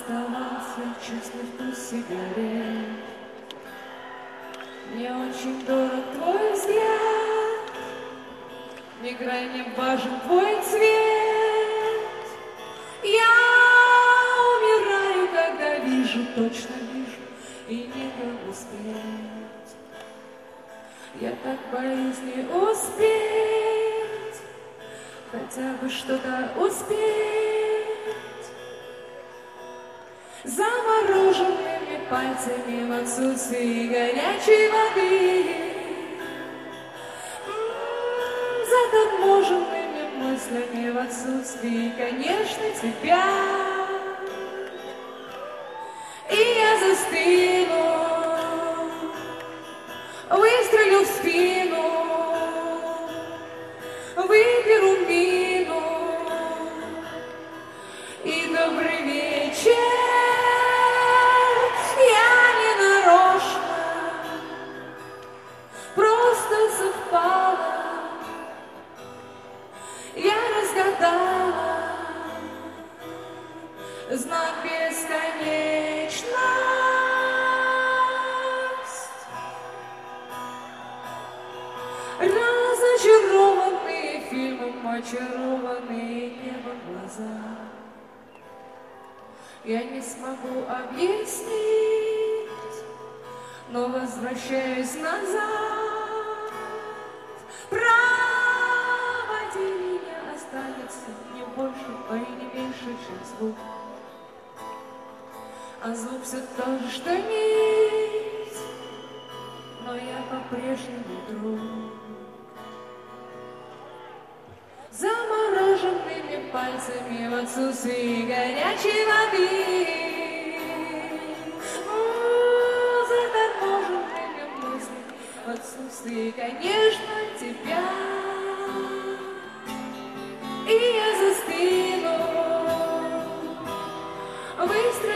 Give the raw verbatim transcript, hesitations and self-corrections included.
оставался чувствовать вкус сигарет. Мне очень дорог твой взгляд, мне крайне важен твой цвет. Я умираю, когда вижу, точно вижу, и не могу успеть. Я так боюсь не успеть, хотя бы что-то успеть. Замороженными пальцами в отсутствии горячей воды, м-м, заторможенными мыслями в отсутствии, конечно, тебя. И я застыну, выстрелю в спину, выберу мину и добрый вечер. Я не нарочно, просто совпало, я разгадала знак бесконечности. Разочарованные фильмом, очарованные небом глаза. Я не смогу объяснить, но возвращаюсь назад. Проводи меня, останется не больше, а и не меньше, чем звук. А звук все тот же, что нить, но я по-прежнему друг. Замороженными пальцами в отсутствии горячей воды, м-м, заторможенными мыслями в отсутствии, конечно, тебя. И я застыну, выстрелю